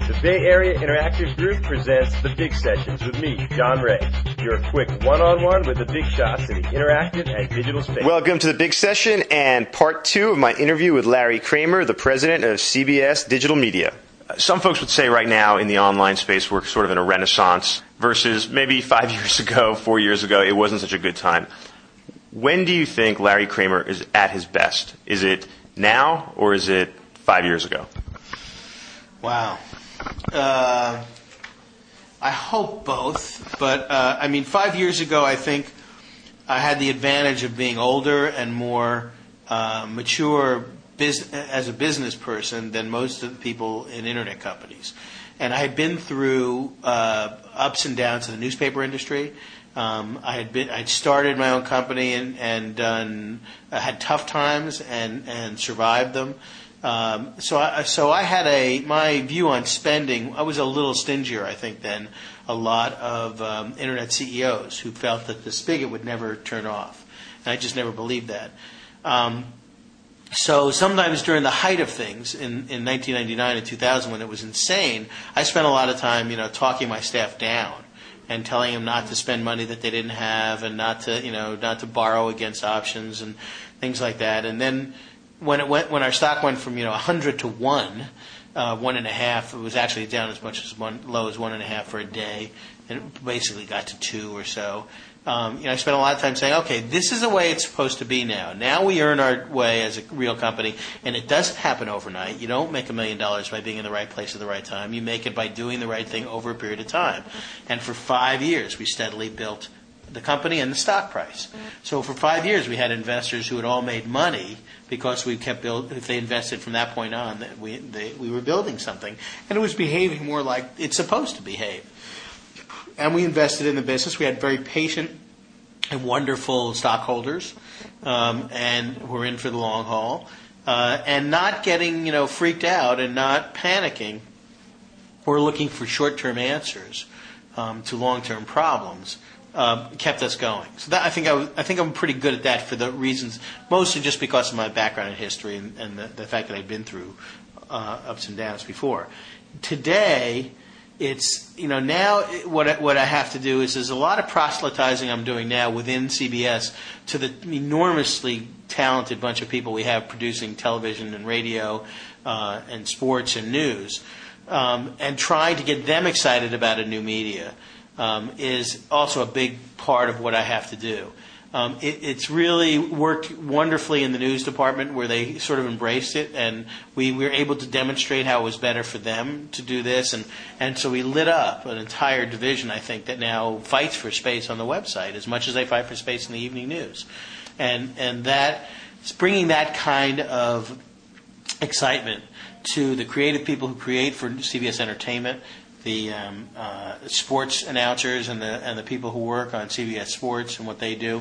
The Bay Area Interactive Group presents The Big Sessions with me, John Ray. Your quick one-on-one with the big shots in the interactive and digital space. Welcome to The Big Session and part 2 of my interview with Larry Kramer, the president of CBS Digital Media. Some folks would say right now in the online space we're sort of in a renaissance versus maybe 5 years ago, 4 years ago, it wasn't such a good time. When do you think Larry Kramer is at his best? Is it now or is it 5 years ago? Wow. I hope both, but 5 years ago I think I had the advantage of being older and more mature as a business person than most of the people in internet companies. And I had been through ups and downs in the newspaper industry. I'd started my own company and had tough times and survived them. So I had my view on spending. I was a little stingier, I think, than a lot of internet CEOs who felt that the spigot would never turn off, and I just never believed that. So sometimes during the height of things in 1999 and 2000, when it was insane, I spent a lot of time, talking my staff down and telling them not to spend money that they didn't have and not to borrow against options and things like that. And then when our stock went from 100 to 1.5, it was actually down as much as low as 1.5 for a day, and it basically got to 2 or so. I spent a lot of time saying, okay, this is the way it's supposed to be now. Now we earn our way as a real company, and it doesn't happen overnight. You don't make $1 million by being in the right place at the right time. You make it by doing the right thing over a period of time. And for 5 years, we steadily built the company and the stock price. So for 5 years, we had investors who had all made money because we kept building. If they invested from that point on, we were building something, and it was behaving more like it's supposed to behave. And we invested in the business. We had very patient and wonderful stockholders, and we're in for the long haul, and not getting freaked out and not panicking or looking for short-term answers to long-term problems. Kept us going. So that, I think I'm pretty good at that for the reasons, mostly just because of my background in history and the fact that I've been through ups and downs before. Today, it's now what I have to do is there's a lot of proselytizing I'm doing now within CBS to the enormously talented bunch of people we have producing television and radio and sports and news, and trying to get them excited about a new media. Is also a big part of what I have to do. It's really worked wonderfully in the news department where they sort of embraced it, and we were able to demonstrate how it was better for them to do this, and so we lit up an entire division, I think, that now fights for space on the website as much as they fight for space in the evening news. And that it's bringing that kind of excitement to the creative people who create for CBS Entertainment, the sports announcers and the people who work on CBS Sports and what they do.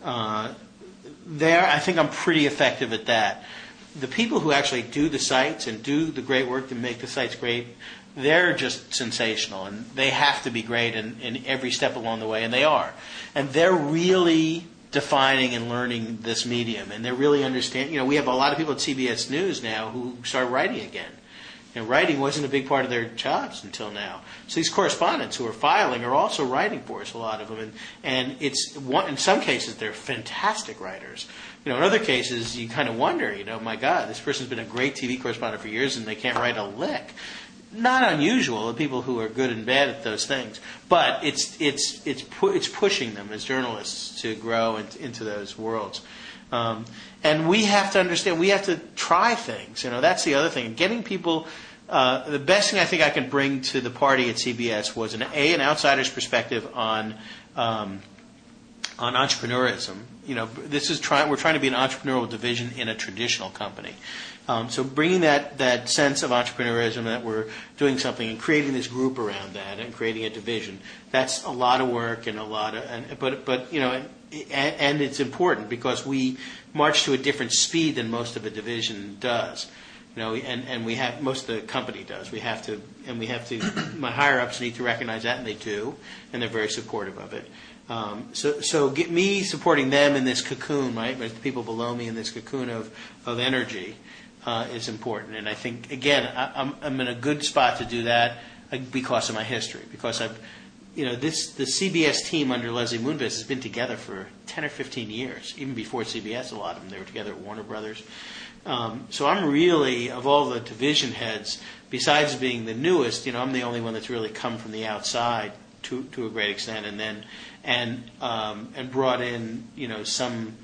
I think I'm pretty effective at that. The people who actually do the sites and do the great work to make the sites great, they're just sensational, and they have to be great in every step along the way, and they are. And they're really defining and learning this medium, and they really understand. We have a lot of people at CBS News now who start writing again. Writing wasn't a big part of their jobs until now. So these correspondents who are filing are also writing for us, a lot of them. And in some cases, they're fantastic writers. In other cases, you kind of wonder, my God, this person's been a great TV correspondent for years and they can't write a lick. Not unusual, the people who are good and bad at those things. But it's pushing them as journalists to grow into those worlds. And we have to understand, we have to try things. That's the other thing. Getting people, the best thing I think I can bring to the party at CBS was an outsider's perspective on entrepreneurism. We're trying to be an entrepreneurial division in a traditional company. So bringing that sense of entrepreneurism, that we're doing something and creating this group around that and creating a division, that's a lot of work and and it's important because we march to a different speed than most of a division does. And we have, most of the company does. We have to, my higher ups need to recognize that, and they do, and they're very supportive of it. So get me supporting them in this cocoon, right? But the people below me in this cocoon of energy. is important. And I think, again, I'm in a good spot to do that because of my history, because the CBS team under Leslie Moonves has been together for 10 or 15 years, even before CBS. A lot of them, they were together at Warner Brothers. So I'm really, of all the division heads, besides being the newest, I'm the only one that's really come from the outside to a great extent, and brought in some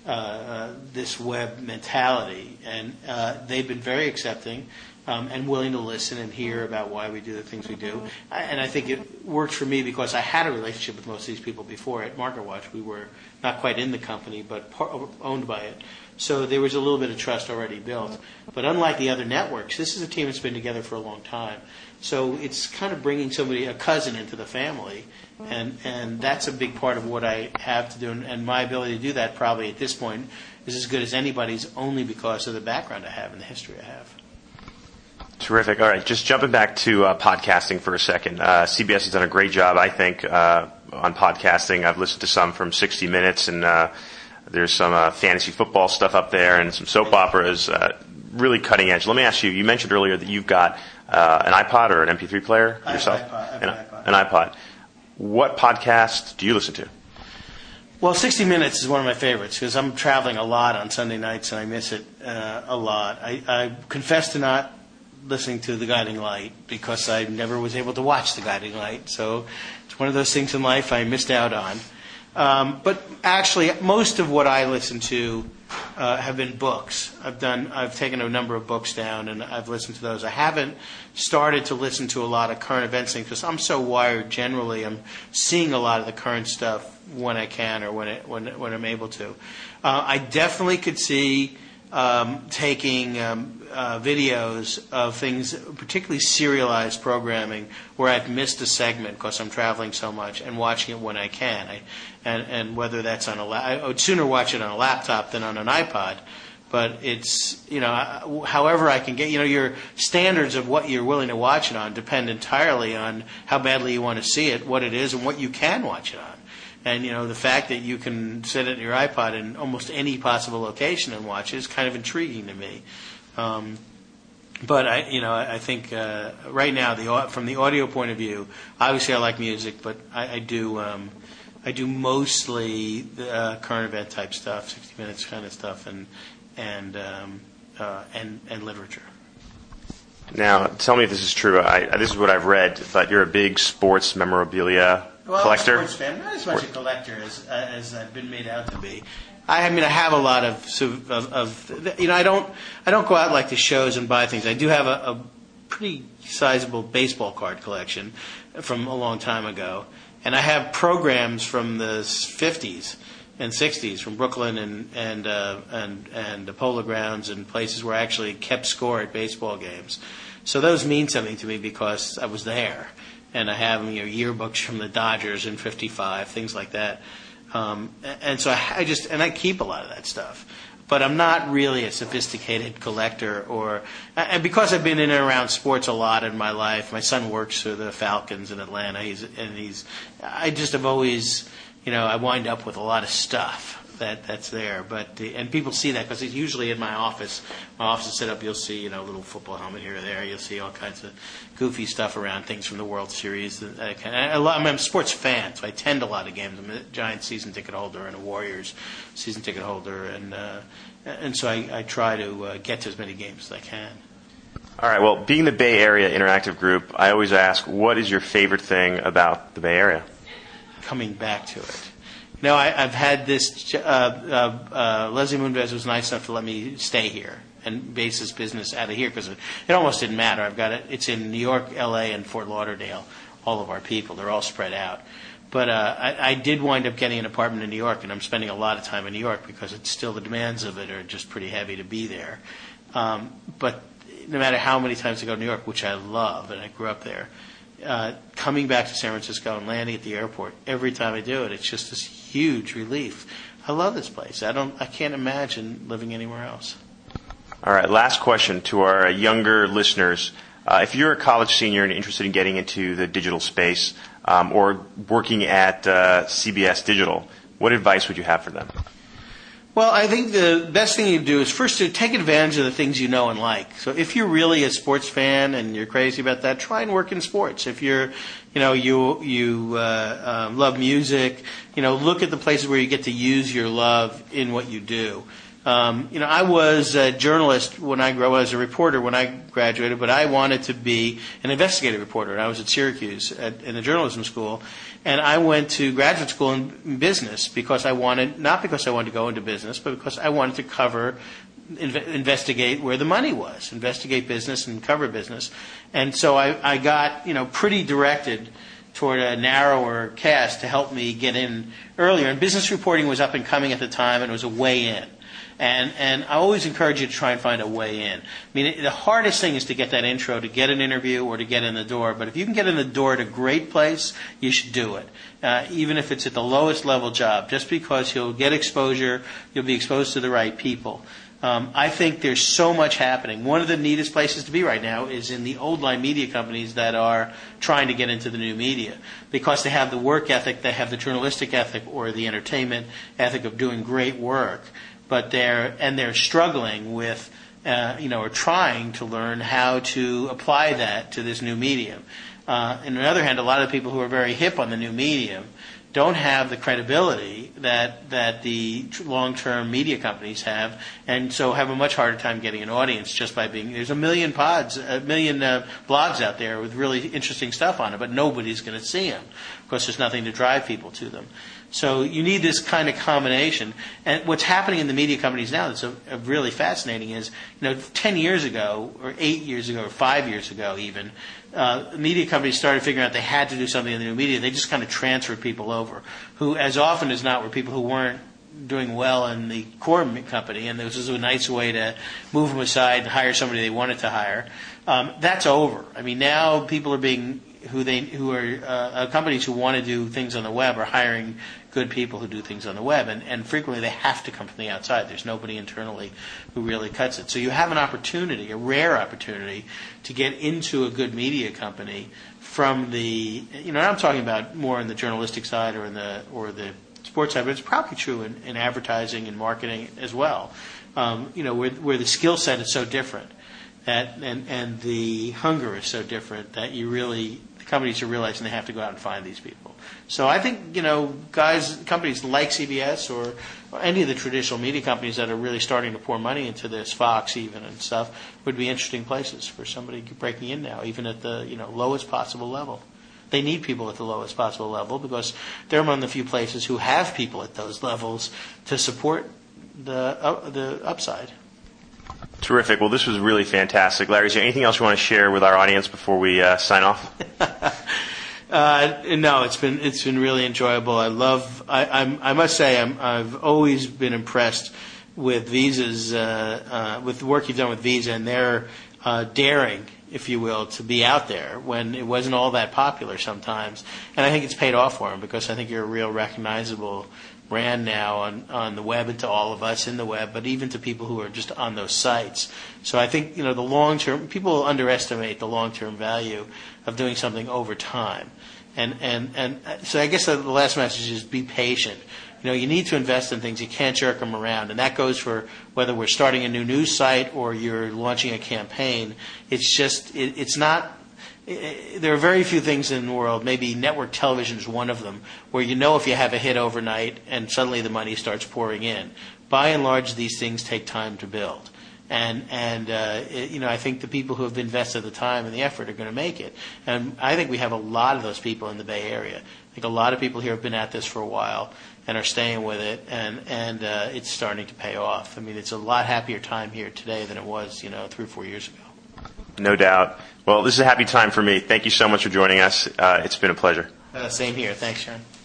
this web mentality, and they've been very accepting. And willing to listen and hear about why we do the things we do. And I think it worked for me because I had a relationship with most of these people before. At MarketWatch, we were not quite in the company, but owned by it. So there was a little bit of trust already built. But unlike the other networks, this is a team that's been together for a long time. So it's kind of bringing a cousin into the family. And that's a big part of what I have to do. And my ability to do that probably at this point is as good as anybody's, only because of the background I have and the history I have. Terrific. All right, just jumping back to podcasting for a second. CBS has done a great job, I think, on podcasting. I've listened to some from 60 Minutes, and there's some fantasy football stuff up there and some soap operas, really cutting edge. Let me ask you, you mentioned earlier that you've got an iPod or an MP3 player yourself? I have an iPod. What podcast do you listen to? Well, 60 Minutes is one of my favorites because I'm traveling a lot on Sunday nights, and I miss it a lot. I confess to not listening to The Guiding Light because I never was able to watch The Guiding Light. So it's one of those things in life I missed out on. But actually, most of what I listen to have been books. I've taken a number of books down, and I've listened to those. I haven't started to listen to a lot of current events things because I'm so wired generally. I'm seeing a lot of the current stuff when I can or when I'm able to. I definitely could see taking videos of things, particularly serialized programming, where I've missed a segment because I'm traveling so much, and watching it when I can. And whether that's on I would sooner watch it on a laptop than on an iPod. But it's, however I can get, your standards of what you're willing to watch it on depend entirely on how badly you want to see it, what it is, and what you can watch it on. And, the fact that you can sit at your iPod in almost any possible location and watch it is kind of intriguing to me. But I think right now, from the audio point of view, obviously I like music, but I do mostly current event type stuff, 60 Minutes kind of stuff, and literature. Now, tell me if this is true. This is what I've read, but you're a big sports memorabilia collector. I'm a sports fan, not as much a collector as I've been made out to be. I have a lot of I don't go out like to shows and buy things. I do have a pretty sizable baseball card collection from a long time ago, and I have programs from the 50s and 60s from Brooklyn and the Polo Grounds and places where I actually kept score at baseball games. So those mean something to me because I was there, and I have yearbooks from the Dodgers in '55, things like that. And so I keep a lot of that stuff, but I'm not really a sophisticated collector, and because I've been in and around sports a lot in my life. My son works for the Falcons in Atlanta. I just have always, I wind up with a lot of stuff that's there, and people see that because it's usually in my office. My office is set up. You'll see, a little football helmet here or there. You'll see all kinds of goofy stuff around, things from the World Series. I'm a sports fan, so I attend a lot of games. I'm a Giants season ticket holder and a Warriors season ticket holder, and so I try to get to as many games as I can. All right. Well, being the Bay Area Interactive Group, I always ask, what is your favorite thing about the Bay Area? Coming back to it. I've had this. Leslie Moonves was nice enough to let me stay here and base this business out of here because it almost didn't matter. I've got it. It's in New York, L.A., and Fort Lauderdale. All of our people, they're all spread out. But I did wind up getting an apartment in New York, and I'm spending a lot of time in New York because it's still the demands of it are just pretty heavy to be there. But no matter how many times I go to New York, which I love, and I grew up there. Coming back to San Francisco and landing at the airport, every time I do it, it's just this huge relief. I love this place. I can't imagine living anywhere else. All right, last question to our younger listeners. If you're a college senior and interested in getting into the digital space or working at CBS Digital, what advice would you have for them? Well, I think the best thing you do is first to take advantage of the things you know and like. So if you're really a sports fan and you're crazy about that, try and work in sports. If you're, you love music, look at the places where you get to use your love in what you do. I was a journalist was a reporter when I graduated, but I wanted to be an investigative reporter. And I was at Syracuse in the journalism school, and I went to graduate school in business not because I wanted to go into business, but because I wanted to investigate where the money was, investigate business and cover business. And so I got, pretty directed toward a narrower cast to help me get in earlier. And business reporting was up and coming at the time, and it was a way in. And I always encourage you to try and find a way in. I mean, the hardest thing is to get that intro, to get an interview, or to get in the door. But if you can get in the door at a great place, you should do it. Even if it's at the lowest level job, just because you'll get exposure, you'll be exposed to the right people. I think there's so much happening. One of the neatest places to be right now is in the old line media companies that are trying to get into the new media, because they have the work ethic, they have the journalistic ethic or the entertainment ethic of doing great work. But they're struggling with, or trying to learn how to apply that to this new medium. On the other hand, a lot of people who are very hip on the new medium don't have the credibility that the long-term media companies have, and so have a much harder time getting an audience just by there's a million blogs out there with really interesting stuff on it, but nobody's going to see them because there's nothing to drive people to them. So you need this kind of combination. And what's happening in the media companies now that's really fascinating is, 10 years ago, or 8 years ago, or 5 years ago even, media companies started figuring out they had to do something in the new media. They just kind of transferred people over, who as often as not were people who weren't doing well in the core company, and this was a nice way to move them aside and hire somebody they wanted to hire. That's over. I mean, now people are companies who want to do things on the web are hiring good people who do things on the web, and frequently they have to come from the outside. There's nobody internally who really cuts it. So you have an opportunity, a rare opportunity, to get into a good media company from the, I'm talking about more on the journalistic side or the sports side, but it's probably true in advertising and marketing as well. Where the skill set is so different, and the hunger is so different that the companies are realizing they have to go out and find these people. So I think, companies like CBS or any of the traditional media companies that are really starting to pour money into this, Fox even and stuff, would be interesting places for somebody breaking in now, even at the, lowest possible level. They need people at the lowest possible level because they're among the few places who have people at those levels to support the upside. Terrific. Well, this was really fantastic. Larry, is there anything else you want to share with our audience before we sign off? No, it's been really enjoyable. I must say I've always been impressed with Visa's with the work you've done with Visa and their daring, if you will, to be out there when it wasn't all that popular sometimes. And I think it's paid off for them because I think you're a real recognizable brand now on the web and to all of us in the web, but even to people who are just on those sites. So I think, the long-term, people underestimate the long-term value of doing something over time. And so I guess the last message is be patient. You need to invest in things. You can't jerk them around. And that goes for whether we're starting a new news site or you're launching a campaign. It's not, there are very few things in the world, maybe network television is one of them, where if you have a hit overnight and suddenly the money starts pouring in. By and large, these things take time to build. And I think the people who have invested the time and the effort are going to make it. And I think we have a lot of those people in the Bay Area. I think a lot of people here have been at this for a while and are staying with it, and it's starting to pay off. I mean, it's a lot happier time here today than it was, 3 or 4 years ago. No doubt. Well, this is a happy time for me. Thank you so much for joining us. It's been a pleasure. Same here. Thanks, Sharon.